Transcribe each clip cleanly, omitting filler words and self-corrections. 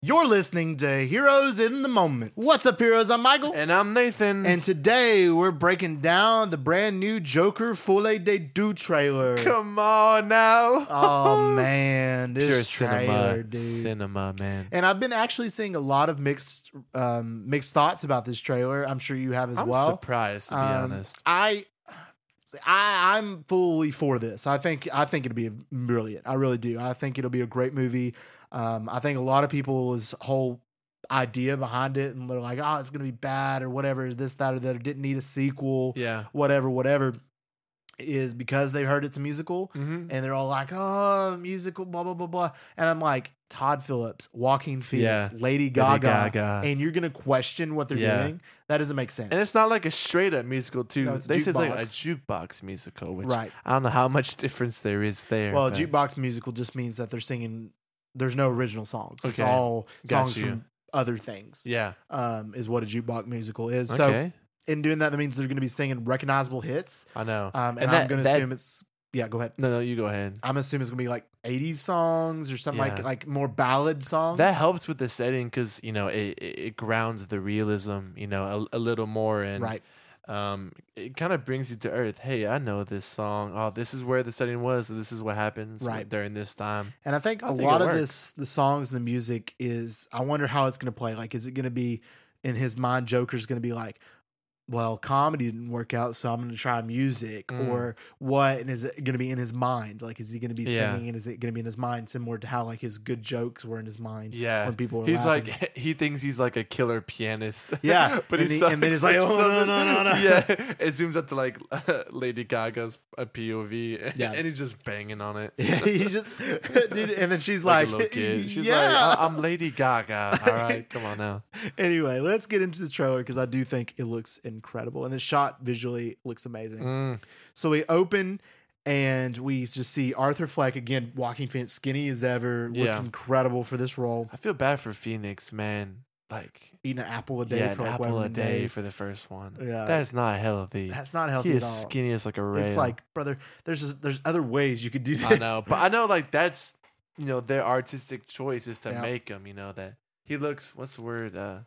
You're listening to Heroes in the Moment. What's up, heroes? I'm Michael. And I'm Nathan. And today we're breaking down the brand new Joker Folie de Deux trailer. Come on now. Oh, man. This Pure trailer, dude. Cinema, man. And I've been actually seeing a lot of mixed thoughts about this trailer. I'm sure you have as I'm well. surprised, to be honest. I'm fully for this. I think it'll be brilliant. I really do. I think it'll be a great movie. I think a lot of people's whole idea behind it, and they're like, "Oh, it's gonna be bad" or whatever, this, that, or that, or didn't need a sequel. Yeah. Whatever, is because they heard it's a musical, Mm-hmm. and they're all like, "Oh, musical, blah blah blah blah," and I'm like, Todd Phillips, Joaquin Phoenix, Yeah. Lady Gaga, Gaga. and you're gonna question what they're Yeah. doing? That doesn't make sense. And it's not like a straight up musical, too. No, it's They say it's like a jukebox. jukebox musical, which Right. I don't know how much difference there is there. Well, a but- jukebox musical just means that they're singing. There's no original songs. It's Okay. all Got songs you. from other things. Yeah. Is what a jukebox musical is. Okay. So in doing that means they're going to be singing recognizable hits. I know. And And I'm going to that- assume it's go ahead. No, you go ahead. I'm assuming it's going to be like 80s songs or something Yeah. like more ballad songs. That helps with the setting because, it grounds the realism, a little more. And right. It kind of brings you to earth. Hey, I know this song. Oh, this is where the setting was. So this is what happens Right. during this time. And I think I a think lot it of works. the songs and the music is, I wonder how it's going to play. Like, is it going to be in his mind, Joker's going to be like, well, comedy didn't work out, so I'm going to try music, or what? And is it going to be in his mind? Like, is he going to be Yeah. singing, and is it going to be in his mind, similar to how like his good jokes were in his mind? Yeah. when people were He's laughing. like, he thinks he's like a killer pianist. Yeah, but and he's and then he's like, oh, no. Yeah. It zooms up to like Lady Gaga's POV. Yeah. And he's just banging on it. he just, dude, and then she's Like like, a little kid. She's yeah. like, I'm Lady Gaga. All right, come on now. Anyway, let's get into the trailer because I do think it looks incredible, and the shot visually looks amazing. So we open and we just see Arthur Fleck again, Joaquin Phoenix, skinny as ever, look Yeah. incredible for this role. I feel bad for Phoenix, man. Like, Eating an apple a day yeah, for an like apple whatever a day days. for the first one. Yeah. That's not healthy. That's not healthy He at is all. skinny as like a rail. It's like, brother, there's other ways you could do this. I know, but I know like that's their artistic choice is to Yeah. make him. That he looks. What's the word? I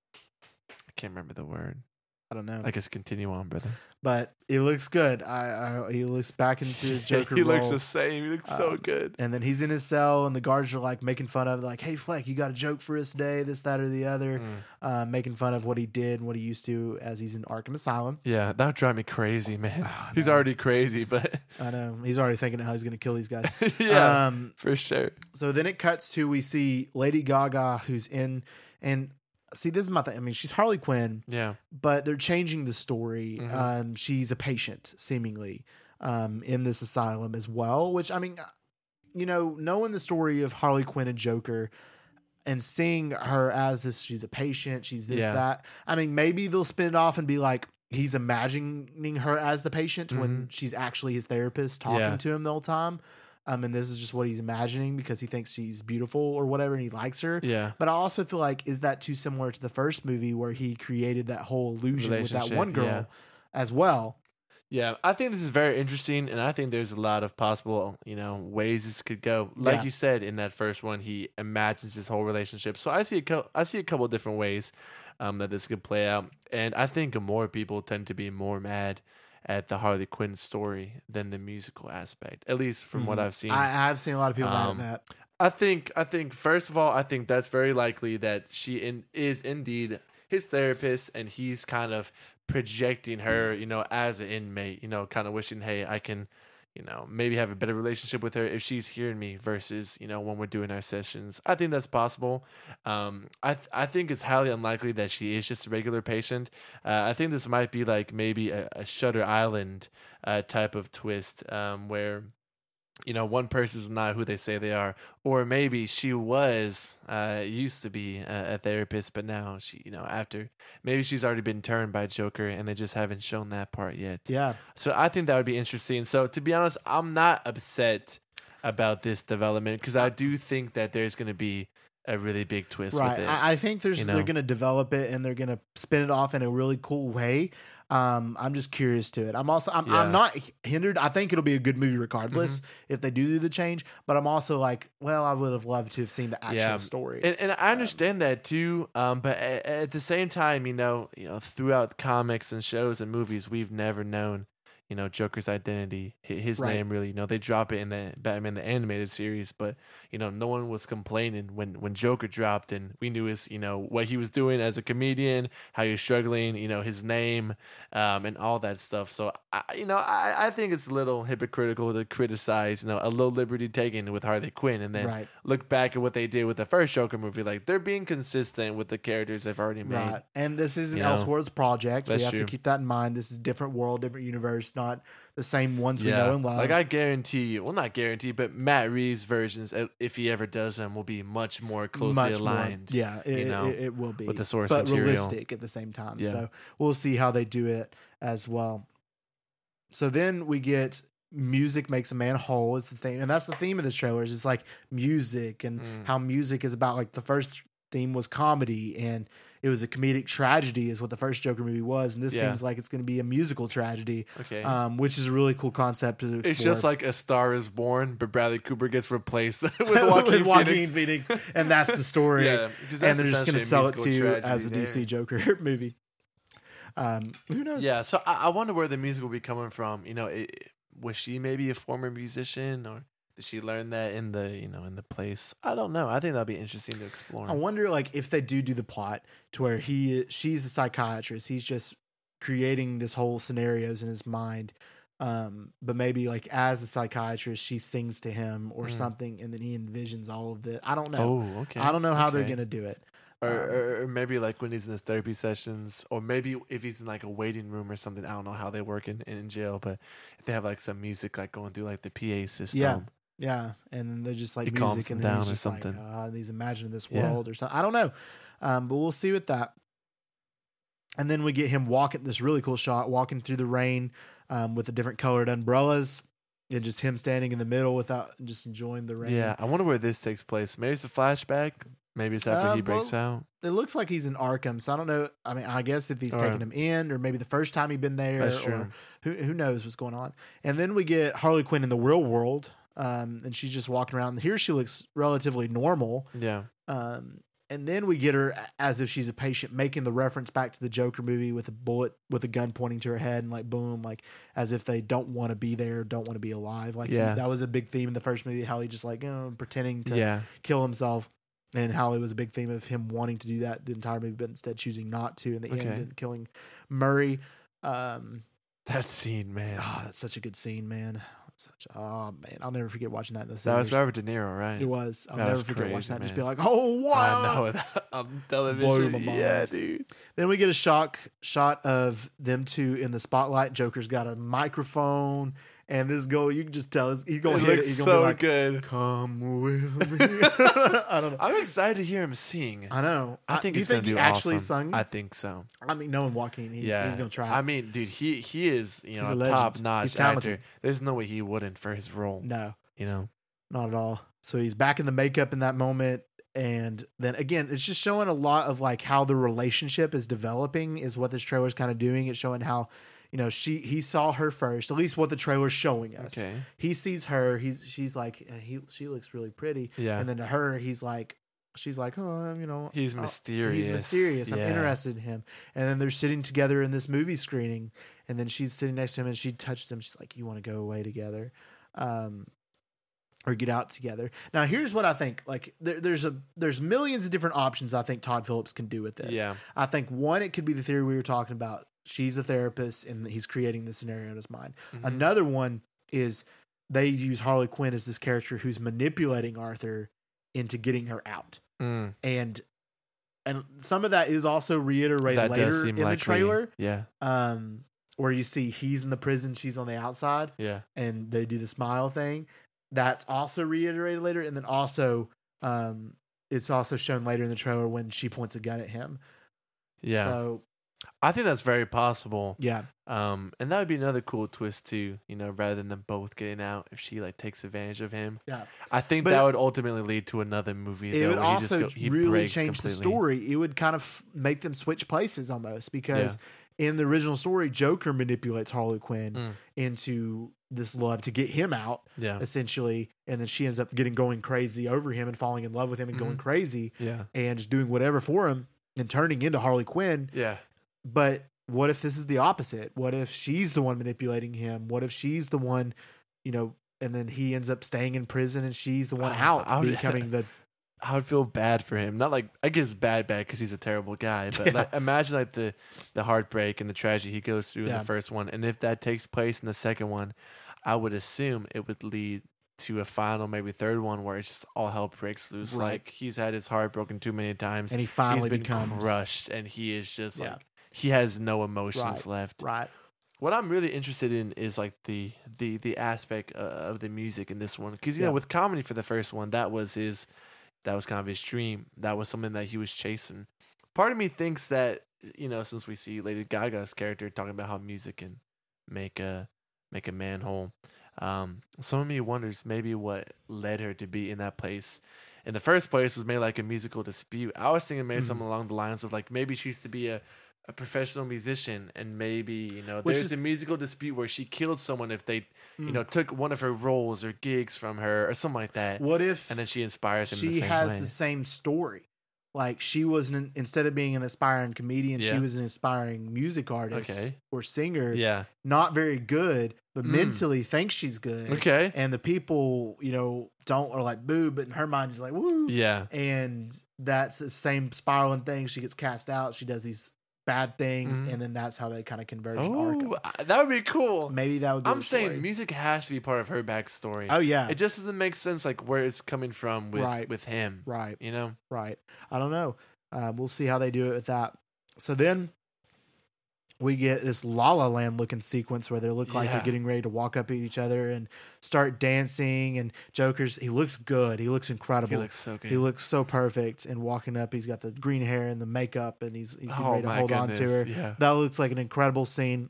can't remember the word. I don't know, I guess continue on, brother. but it looks good. He looks back into his Joker he role. looks the same. He looks so good. And then he's in his cell, and the guards are like making fun of, like, "Hey, Fleck, you got a joke for us today? This, that, or the other," making fun of what he did and what he used to as he's in Arkham Asylum. Yeah, that would drive me crazy, man. Oh, He's no. already crazy, but I know he's already thinking how he's going to kill these guys. yeah, for sure. So then it cuts to, we see Lady Gaga, who's in, and see, this is my thing. I mean, she's Harley Quinn, Yeah, but they're changing the story. Mm-hmm. She's a patient, seemingly, in this asylum as well, which, I mean, knowing the story of Harley Quinn and Joker and seeing her as this, she's a patient, she's this, Yeah. that. I mean, maybe they'll spin it off and be like, he's imagining her as the patient when she's actually his therapist talking Yeah. to him the whole time. And this is just what he's imagining because he thinks she's beautiful or whatever and he likes her. yeah. But I also feel like, is that too similar to the first movie where he created that whole illusion with that Relationship, one girl yeah. as well? Yeah, I think this is very interesting, and I think there's a lot of possible, ways this could go. Like Yeah. you said in that first one, he imagines his whole relationship. So I see a couple of different ways that this could play out, and I think more people tend to be more mad at the Harley Quinn story than the musical aspect, at least from what I've seen. I've seen a lot of people mad at that. I think first of all, I think that's very likely that she is indeed his therapist, and he's kind of projecting her, as an inmate, kind of wishing, hey, I can, maybe have a better relationship with her if she's hearing me versus, when we're doing our sessions. I think that's possible. I think it's highly unlikely that she is just a regular patient. I think this might be like maybe a Shutter Island type of twist where one person's not who they say they are, or maybe she was used to be a therapist, but now she, after maybe she's already been turned by Joker, and they just haven't shown that part yet. Yeah. So I think that would be interesting. So to be honest, I'm not upset about this development because I do think that there's going to be a really big twist Right. with it. I think they're going to develop it and they're going to spin it off in a really cool way. I'm just curious to it. I'm Yeah. not hindered. I think it'll be a good movie regardless if they do the change. But I'm also like, well, I would have loved to have seen the actual story. And I understand that too. But at the same time, throughout comics and shows and movies, we've never known, Joker's identity, his Right. name really. They drop it in the Batman the animated series, but no one was complaining when Joker dropped, and we knew his, what he was doing as a comedian, how he was struggling, his name, and all that stuff. So I think it's a little hypocritical to criticize, a little liberty taken with Harley Quinn, and then Right. look back at what they did with the first Joker movie. Like, they're being consistent with the characters they've already made. Right. And this is an You know, Elseworlds project. We that's have to true. keep that in mind. This is different world, different universe, not the same ones we know and love. Like, I guarantee you, well, not guarantee, but Matt Reeves' versions, if he ever does them, will be much more closely Much more. aligned. Yeah, it will be. with the source but material. realistic at the same time. Yeah. So we'll see how they do it as well. So then we get music makes a man whole is the theme. And that's the theme of the trailers. It's like music and how music is about, like, the first theme was comedy and it was a comedic tragedy is what the first Joker movie was. And this Yeah. seems like it's going to be a musical tragedy, Okay. which is a really cool concept to explore. It's just like A Star is Born, but Bradley Cooper gets replaced with Joaquin Phoenix. And that's the story. Yeah, because And that's they're just going to essentially a sell it to musical you as a tragedy DC there. Joker movie. Who knows? Yeah, so I wonder where the music will be coming from. Was she maybe a former musician, or did she learn that in the in the place? I don't know. I think that'll be interesting to explore. I wonder, like, if they do the plot to where she's a psychiatrist, he's just creating this whole scenarios in his mind. But maybe, like, as a psychiatrist, she sings to him or something, and then he envisions all of it. I don't know. Oh, okay. I don't know how they're Okay. gonna do it. Or maybe like when he's in his therapy sessions, or maybe if he's in like a waiting room or something. I don't know how they work in jail, but if they have like some music like going through like the PA system. Yeah, and then they're just like It calms music, him and then down he's or just something. like, he's imagining this Yeah. world or something. I don't know, but we'll see with that. And then we get him walking this really cool shot, walking through the rain with the different colored umbrellas, and just him standing in the middle without just enjoying the rain. Yeah, I wonder where this takes place. Maybe it's a flashback. Maybe it's after he breaks out. It looks like he's in Arkham, so I don't know. I mean, I guess if he's Or- taking him in, or maybe the first time he'd been there, That's or true. who knows what's going on. And then we get Harley Quinn in the real world, and she's just walking around. Here she looks relatively normal. Yeah. And then we get her as if she's a patient, making the reference back to the Joker movie with a bullet, with a gun pointing to her head, and like boom, like as if they don't want to be there, don't want to be alive. Like Yeah. that was a big theme in the first movie, how he just like pretending to Yeah. kill himself, and how it was a big theme of him wanting to do that the entire movie, but instead choosing not to in the end Okay. and killing Murray. That scene, man. That's such a good scene, man. Man, I'll never forget watching that in the That was theaters. Robert De Niro, right? It was. I'll That never was forget crazy, watching that and just man. be like, oh wow. I know it on television. Blew my mind. Yeah, dude. Then we get a shot of them two in the spotlight. Joker's got a microphone, and this girl, you can just tell he's gonna It hit it. looks He's gonna so be like, good. "Come with me." I don't know. I'm excited to hear him sing. I know. I think Do you he's gonna think he do actually awesome. sung? I think so. I mean, knowing Joaquin, he's gonna try. I mean, dude, he is a a legend. top notch He's talented. actor. There's no way he wouldn't for his role. No, You not at all. So he's back in the makeup in that moment. And then again, it's just showing a lot of like how the relationship is developing is what this trailer is kind of doing. It's showing how, he saw her first, at least what the trailer's showing us. Okay. He sees her. She's like, she looks really pretty. Yeah. And then to her, she's like, oh, He's mysterious. He's mysterious. I'm Yeah. interested in him. And then they're sitting together in this movie screening. And then she's sitting next to him and she touches him. She's like, you want to go away together? Or get out together. Now, here's what I think. Like, there's millions of different options I think Todd Phillips can do with this. Yeah. I think one, it could be the theory we were talking about. She's a therapist and he's creating this scenario in his mind. Mm-hmm. Another one is they use Harley Quinn as this character who's manipulating Arthur into getting her out. Mm. And some of that is also reiterated That does later seem in the likely. trailer. Yeah. Where you see he's in the prison, she's on the outside, Yeah. and they do the smile thing. That's also reiterated later, and then also it's also shown later in the trailer when she points a gun at him. Yeah. So I think that's very possible. yeah, And that would be another cool twist too, rather than them both getting out, if she like takes advantage of him. yeah. I think But that would ultimately lead to another movie. It though, would where he just also he really breaks change the completely. story. It would kind of make them switch places almost because in the original story, Joker manipulates Harley Quinn Mm. into this love to get him out, Yeah. essentially. And then she ends up going crazy over him and falling in love with him and going crazy Yeah. and just doing whatever for him and turning into Harley Quinn. Yeah. But what if this is the opposite? What if she's the one manipulating him? What if she's the one, and then he ends up staying in prison and she's the one out becoming the. I would feel bad for him. Not like, I guess bad because he's a terrible guy. But like, imagine like the heartbreak and the tragedy he goes through in the first one. And if that takes place in the second one, I would assume it would lead to a final, maybe third one where it's just all hell breaks loose. Right. Like he's had his heart broken too many times. And he finally been becomes crushed. And he is just like, he has no emotions left. Right. What I'm really interested in is like the aspect of the music in this one. Because, with comedy for the first one, that was kind of his dream. That was something that he was chasing. Part of me thinks that, since we see Lady Gaga's character talking about how music can make a man whole, some of me wonders maybe what led her to be in that place. In the first place was maybe like a musical dispute. I was thinking maybe something along the lines of like maybe she used to be a professional musician, and maybe there's a musical dispute where she killed someone if they took one of her roles or gigs from her or something like that. What if and then she inspires him? She has the same story. Like she was instead of being an aspiring comedian, she was an aspiring music artist or singer. Yeah, not very good, but mentally thinks she's good. Okay, and the people don't are like boo, but in her mind she's like woo. Yeah, and that's the same spiraling thing. She gets cast out. She does these bad things, and then that's how they kind of converge and arc. That would be cool. Maybe that would be I'm saying music has to be part of her backstory. Oh yeah. It just doesn't make sense like where it's coming from with him. Right. Right. I don't know. We'll see how they do it with that. So then we get this La La Land looking sequence where they look like they're getting ready to walk up at each other and start dancing, and he looks good. He looks incredible. He looks so good. He looks so perfect. And walking up, he's got the green hair and the makeup, and he's getting ready to hold on to her. Yeah. That looks like an incredible scene.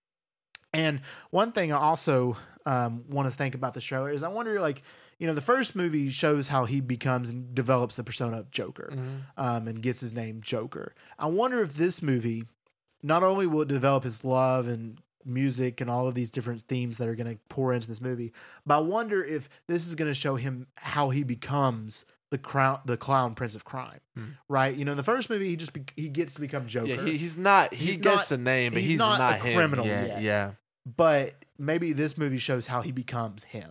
And one thing I also want to think about the show is I wonder, like, the first movie shows how he becomes and develops the persona of Joker, and gets his name Joker. I wonder if this movie not only will it develop his love and music and all of these different themes that are going to pour into this movie, but I wonder if this is going to show him how he becomes the clown prince of crime, right? In the first movie, he gets to become Joker. Yeah, he's not. He gets the name, but he's not a him. criminal yet. Yeah. But maybe this movie shows how he becomes him.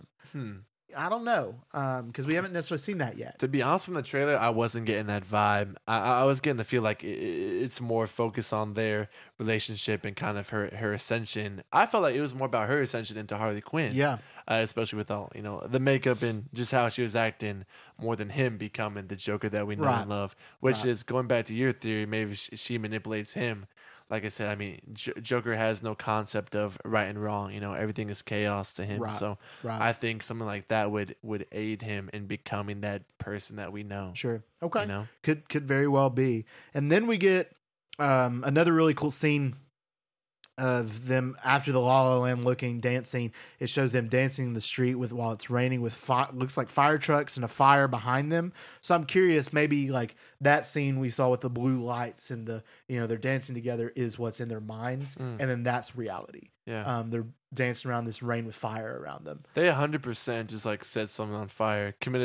I don't know, because we haven't necessarily seen that yet. To be honest, from the trailer, I wasn't getting that vibe. I was getting the feel like it's more focused on their relationship and kind of her ascension. I felt like it was more about her ascension into Harley Quinn. Yeah. Especially with all the makeup and just how she was acting, more than him becoming the Joker that we know and love. Which is going back to your theory. Maybe she manipulates him. Like I said, I mean, Joker has no concept of right and wrong. Everything is chaos to him. So I think something like that would aid him in becoming that person that we know. Sure. Okay. Could very well be. And then we get another really cool scene of them after the La La Land looking dance scene. It shows them dancing in the street while it's raining with looks like fire trucks and a fire behind them. So I'm curious, maybe like that scene we saw with the blue lights and the they're dancing together is what's in their minds, and then that's reality. Yeah. They're dancing around this rain with fire around them. They 100% just like set something on fire, committed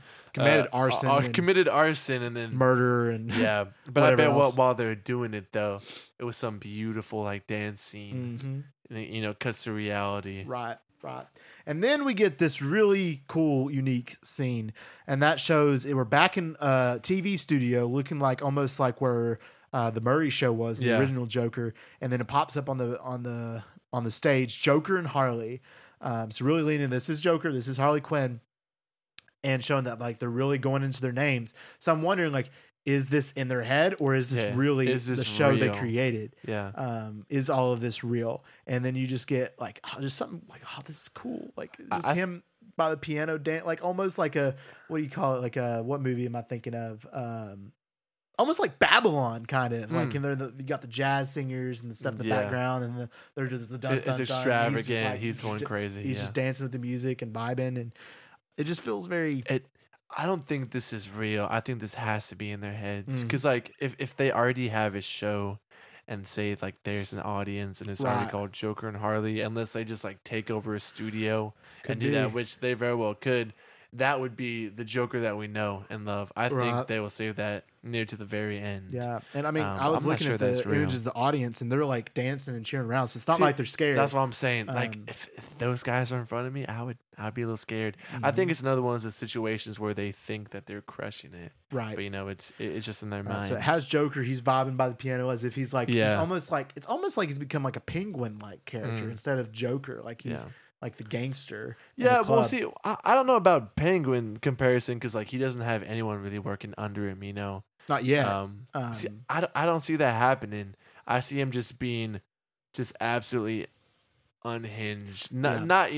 arson, committed arson, and then murder and But I bet while they're doing it though, it was some beautiful like dance scene. And, cuts to reality. Right. And then we get this really cool, unique scene, and that shows we're back in a TV studio, looking like almost like where the Murray Show was, the original Joker, and then it pops up on the stage, Joker and Harley. So really leaning, this is Joker, this is Harley Quinn, and showing that like they're really going into their names. So I'm wondering, like, is this in their head, or is this really the show real? They created? Yeah. Is all of this real? And then you just get like, just something like, this is cool. Like just him by the piano dance, like almost like what do you call it? Like what movie am I thinking of? Almost like Babylon, kind of like, and you got the jazz singers and the stuff in the background, and they're just the dun, it's dun, extravagant. Dun. He's going crazy. He's just dancing with the music and vibing, and it just feels very. I don't think this is real. I think this has to be in their heads, because like if they already have a show and say like there's an audience and it's already Right. called Joker and Harley, unless they just like take over a studio Could and do that, be. which they very well could. That would be the Joker that we know and love. I Right. think they will save that near to the very end. Yeah, and I mean, I But was I'm not looking sure at the that's real. images of the audience, and they're like dancing and cheering around. So it's not See, like they're scared. That's what I'm saying. Like Um, if those guys are in front of me, I'd be a little scared. I think it's another one of those situations where they think that they're crushing it, right. but you know it's just in their mind. So it has Joker. He's vibing by the piano as if he's like he's Yeah. almost like it's almost like he's become like a penguin like character instead of Joker. Like he's Yeah. like the gangster. in Yeah, the well, club. see, I don't know about Penguin comparison because like he doesn't have anyone really working under him, you know. Not yet. See, I don't see that happening. I see him just being just absolutely unhinged, not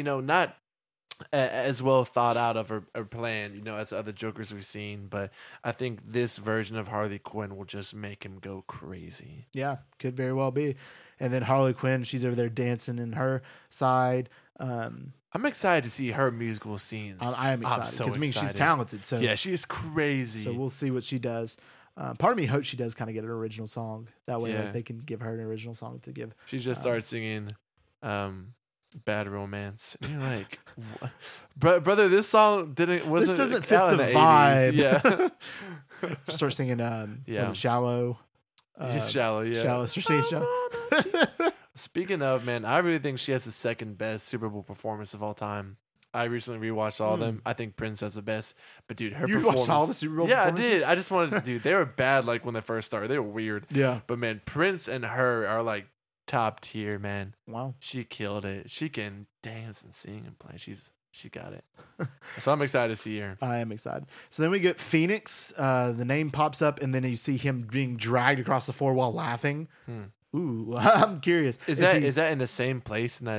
as well thought out of or planned, you know, as other Jokers we've seen. But I think this version of Harley Quinn will just make him go crazy. Yeah, could very well be. And then Harley Quinn, she's over there dancing in her side. I'm excited to see her musical scenes. I am excited so because I mean she's excited. talented. So Yeah, she is crazy. So we'll see what she does. Part of me hopes she does kind of get an original song. That way, Yeah. like, they can give her an original song to give. She just starts singing Bad Romance. And you're like, what? Brother, this song wasn't This doesn't fit out in the 80s. vibe. Yeah. Start singing. Yeah. Was it Shallow? Just shallow, yeah. Shallow. Start singing Shallow. Speaking of, man, I really think she has the second best Super Bowl performance of all time. I recently rewatched all of them. I think Prince has the best. But dude, her You performance. watched all the Super Bowl Yeah, I performances? did. I just wanted to dude, they were bad like when they first started. They were weird. Yeah. But man, Prince and her are like top tier, man. Wow. She killed it. She can dance and sing and play. She got it. So I'm excited to see her. I am excited. So then we get Phoenix. The name pops up, and then you see him being dragged across the floor while laughing. Ooh, I'm curious. Is that in the same place in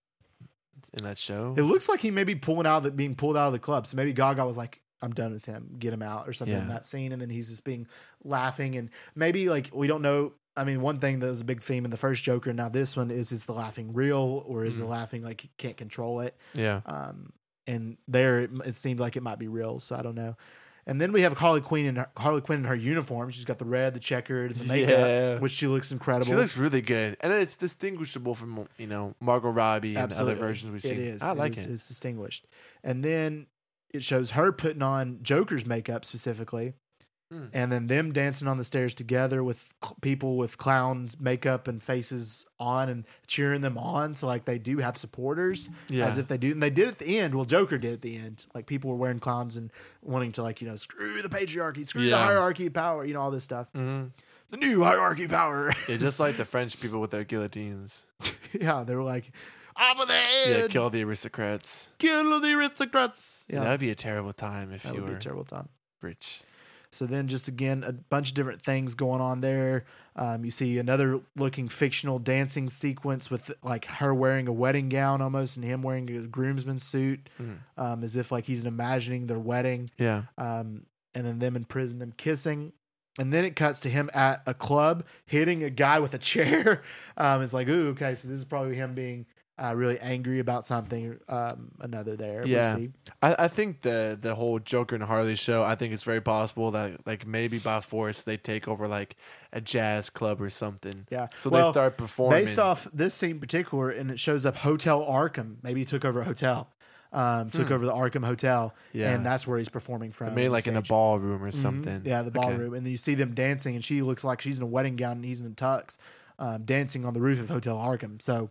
that show? It looks like he may be being pulled out of the club. So maybe Gaga was like, "I'm done with him. Get him out," or something in Yeah. that scene. And then he's just being laughing, and maybe like we don't know. I mean, one thing that was a big theme in the first Joker. Now this one is the laughing real, or is the laughing like he can't control it? Yeah. And there it seemed like it might be real. So I don't know. And then we have Harley Quinn in her uniform. She's got the red, the checkered, and the makeup, Yeah. which she looks incredible. She looks really good. And it's distinguishable from, Margot Robbie and Absolutely. other versions we've It seen. is. I like is, it. It's distinguished. And then it shows her putting on Joker's makeup specifically. And then them dancing on the stairs together with people with clowns makeup and faces on and cheering them on. So like they do have supporters Yeah. as if they do. And they did at the end. Well, Joker did at the end. Like people were wearing clowns and wanting to screw the patriarchy, screw the Yeah. hierarchy of power, all this stuff. The new hierarchy of power. Yeah, just like the French people with their guillotines. Yeah. They were like, off of the Yeah, head. kill the aristocrats. Kill the aristocrats. Yeah. That would be a terrible time if That you would be were a terrible time. rich. So then just again, a bunch of different things going on there. You see another looking fictional dancing sequence with like her wearing a wedding gown almost and him wearing a groomsman's suit as if like he's imagining their wedding. Yeah. And then them in prison, them kissing. And then it cuts to him at a club hitting a guy with a chair. It's like, ooh, okay, so this is probably him being really angry about something. Another there. Yeah. We'll see. I think the whole Joker and Harley show, I think it's very possible that like maybe by force they take over like a jazz club or something. Yeah. So Well, they start performing. Based off this scene in particular, and it shows up Hotel Arkham. Maybe he took over a hotel. Took over the Arkham Hotel. Yeah. And that's where he's performing from. maybe on like in a stage. ballroom or something. Yeah, the Okay. ballroom. And then you see them dancing, and she looks like she's in a wedding gown and he's in a tux, dancing on the roof of Hotel Arkham. So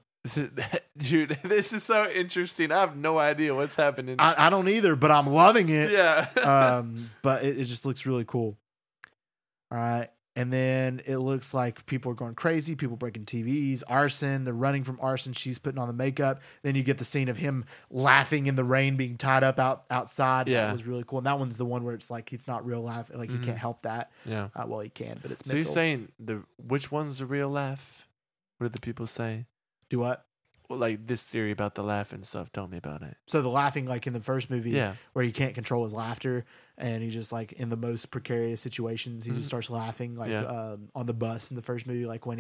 Dude, this is so interesting. I have no idea what's happening. I don't either, but I'm loving it. yeah. But it just looks really cool. All right. And then it looks like people are going crazy, people breaking TVs, arson, they're running from arson. She's putting on the makeup. Then you get the scene of him laughing in the rain, being tied up outside. Yeah. That was really cool. And that one's the one where it's like it's not real laugh. Like he can't help that. Yeah. Well, he can, but it's So you're mental. saying which one's the real laugh? What did the people say? Do what? Well, like this theory about the laugh and stuff. Tell me about it. So the laughing, like in the first movie, Yeah. where he can't control his laughter, and he just like in the most precarious situations, he just starts laughing, like Yeah. on the bus in the first movie, like when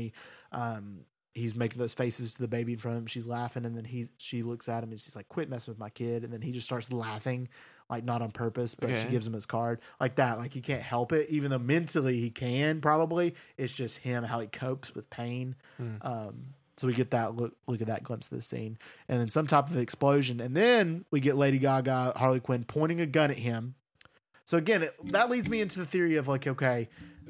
he's making those faces to the baby in front of him, she's laughing, and then she looks at him and she's like, "Quit messing with my kid," and then he just starts laughing like not on purpose, but she Okay. gives him his card like that. Like he can't help it, even though mentally he can probably. It's just him, how he copes with pain. So we get that look at that glimpse of the scene, and then some type of explosion, and then we get Lady Gaga, Harley Quinn pointing a gun at him. So again, that leads me into the theory of like, okay,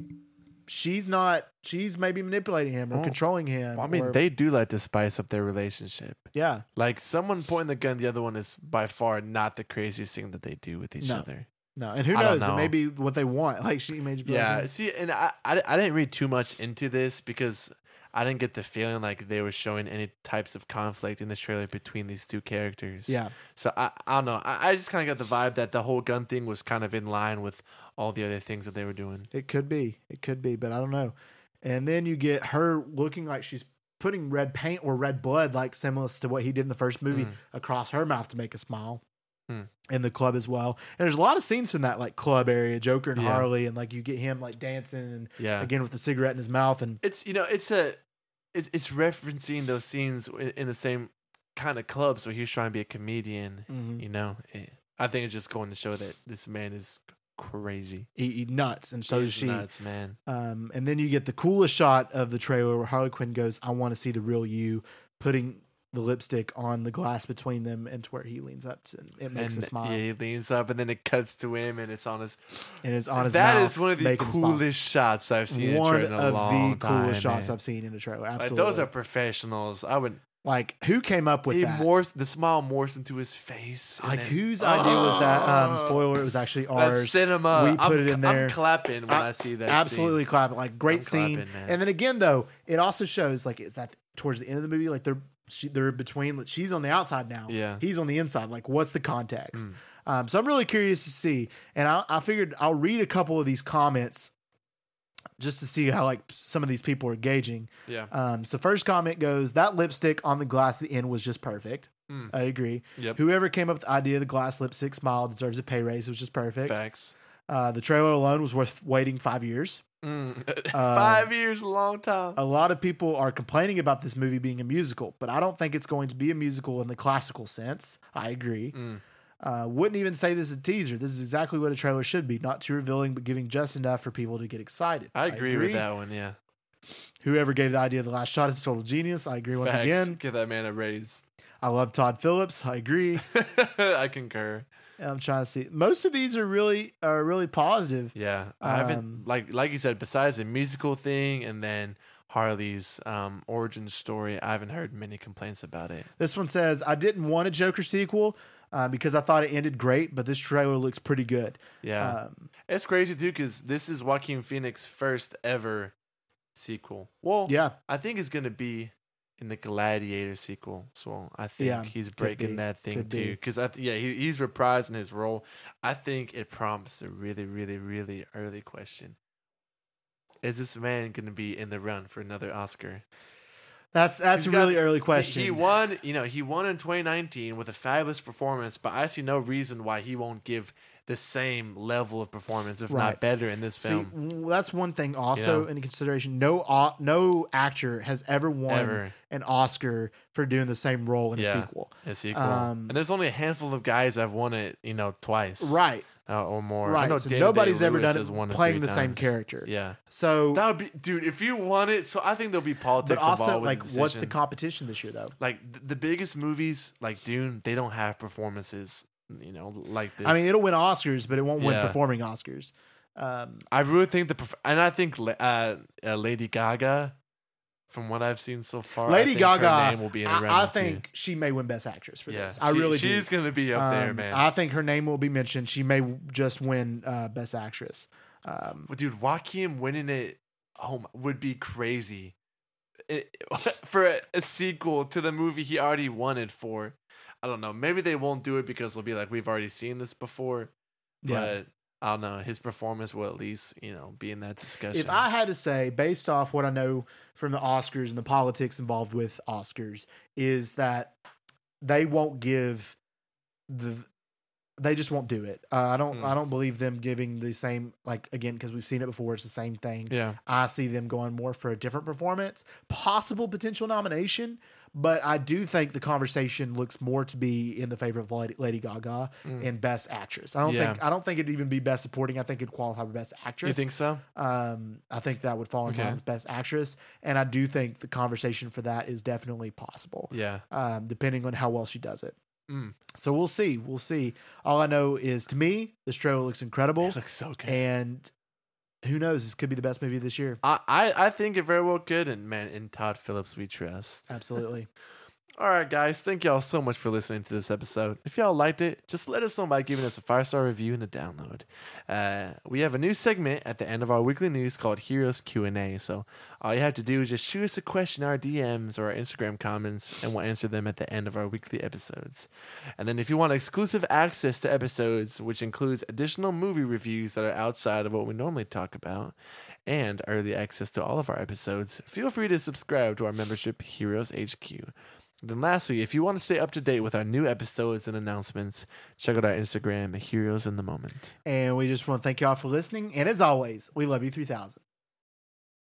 she's maybe manipulating him or controlling him. Well, I mean, they do like to spice up their relationship. yeah. Like someone pointing the gun, the other one is by far not the craziest thing that they do with each No. other. No, and who I don't knows? It know. may be what they want. Like she may just be Yeah, like, see, and I didn't read too much into this because I didn't get the feeling like they were showing any types of conflict in the trailer between these two characters. yeah. So I don't know. I just kind of got the vibe that the whole gun thing was kind of in line with all the other things that they were doing. It could be, but I don't know. And then you get her looking like she's putting red paint or red blood, like similar to what he did in the first movie, across her mouth to make a smile. In the club as well. And there's a lot of scenes from that like club area, Joker and Harley, and like you get him like dancing and again with the cigarette in his mouth, and It's it's referencing those scenes in the same kind of club. So he's trying to be a comedian. You know, I think it's just going to show that this man is crazy. he nuts, and so He's does she. nuts, man. And then you get the coolest shot of the trailer where Harley Quinn goes, "I want to see the real you," putting the lipstick on the glass between them, and to where he leans up and it makes a smile. Yeah, he leans up and then it cuts to him and it's on his. And it's on his That mouth. is one of the making smiles. coolest shots I've seen. One in a trailer in a of long the coolest time, shots man. I've seen in a trailer. Like, Absolutely. those are professionals. I would. Like, who came up with that? The smile morphs into his face. and Like, then- whose idea was that? Spoiler, it was actually ours. That's cinema. We put it in there. I'm clapping when I see that. Absolutely scene. clapping. Like, great I'm scene. clapping, man. And then again, though, it also shows, like, is that towards the end of the movie, like, they're between, she's on the outside now. Yeah. He's on the inside. Like, what's the context? So I'm really curious to see. And I figured I'll read a couple of these comments just to see how like some of these people are gauging. Yeah. So first comment goes, that lipstick on the glass at the end was just perfect. I agree. Yep. Whoever came up with the idea of the glass lipstick smile deserves a pay raise. It was just perfect. Facts. The trailer alone was worth waiting 5 years. 5 years, a long time. A lot of people are complaining about this movie being a musical, but I don't think it's going to be a musical in the classical sense. I agree. Wouldn't even say this is a teaser. This is exactly what a trailer should be. Not too revealing, but giving just enough for people to get excited. I agree with that one. Yeah. Whoever gave the idea of the last shot is a total genius. I agree once Facts. again. Give that man a raise. I love Todd Phillips. I agree. I concur. And I'm trying to see. Most of these are really positive. Yeah, I haven't like you said. Besides the musical thing, and then Harley's origin story, I haven't heard many complaints about it. This one says, I didn't want a Joker sequel because I thought it ended great, but this trailer looks pretty good. Yeah, it's crazy too because this is Joaquin Phoenix's first ever sequel. Well, Yeah. I think it's gonna be in the Gladiator sequel, so I think Yeah, he's could breaking be. that thing Could too. be. Because he's reprising his role. I think it prompts a really, really, really early question: is this man going to be in the run for another Oscar? That's He's a got- really early question. He won. He won in 2019 with a fabulous performance, but I see no reason why he won't give the same level of performance, if Right. not better, in this See, film. that's one thing also in consideration. No actor has ever won Ever. an Oscar for doing the same role in a sequel. A sequel. Um, And there's only a handful of guys that have won it, twice. Right. Or more. I Right. know So Daniel nobody's ever Day-Lewis done has won it it playing 3 the same times. character. Yeah. So, That would be, dude, if you won it, so I think there'll be but politics also, involved with like, the what's the decision. competition this year, though? Like, the biggest movies, like Dune, they don't have performances, like this. I mean, it'll win Oscars, but it won't win Yeah. performing Oscars. I really think and I think Lady Gaga, from what I've seen so far, I Lady think her Gaga, name will be in the I running, think she may win Best Actress for too. this. Yeah, I really do. She's gonna be up there, man. I think her name will be mentioned. She may just win Best Actress. Well, dude, Joaquin winning it would be crazy. For a sequel to the movie he already won it for. I don't know. Maybe they won't do it because they'll be like, we've already seen this before. Yeah. But I don't know. His performance will at least, be in that discussion. If I had to say, based off what I know from the Oscars and the politics involved with Oscars, is that they won't give They just won't do it. I don't believe them giving the same, like, again, because we've seen it before. It's the same thing. Yeah. I see them going more for a different performance, possible potential nomination. But I do think the conversation looks more to be in the favor of Lady Gaga in Best Actress. I don't think it'd even be Best Supporting. I think it'd qualify for Best Actress. You think so? I think that would fall in line with Best Actress, and I do think the conversation for that is definitely possible. Yeah. Depending on how well she does it. So we'll see. We'll see. All I know is, to me, this trailer looks incredible. It looks so good. And who knows? This could be the best movie of this year. I think it very well could. And man, in Todd Phillips we trust. Absolutely. All right, guys. Thank y'all so much for listening to this episode. If y'all liked it, just let us know by giving us a 5-star review and a download. We have a new segment at the end of our weekly news called Heroes Q&A. So all you have to do is just shoot us a question in our DMs or our Instagram comments, and we'll answer them at the end of our weekly episodes. And then if you want exclusive access to episodes, which includes additional movie reviews that are outside of what we normally talk about, and early access to all of our episodes, feel free to subscribe to our membership, Heroes HQ. Then lastly, if you want to stay up to date with our new episodes and announcements, check out our Instagram, Heroes in the Moment. And we just want to thank y'all for listening. And as always, we love you 3000.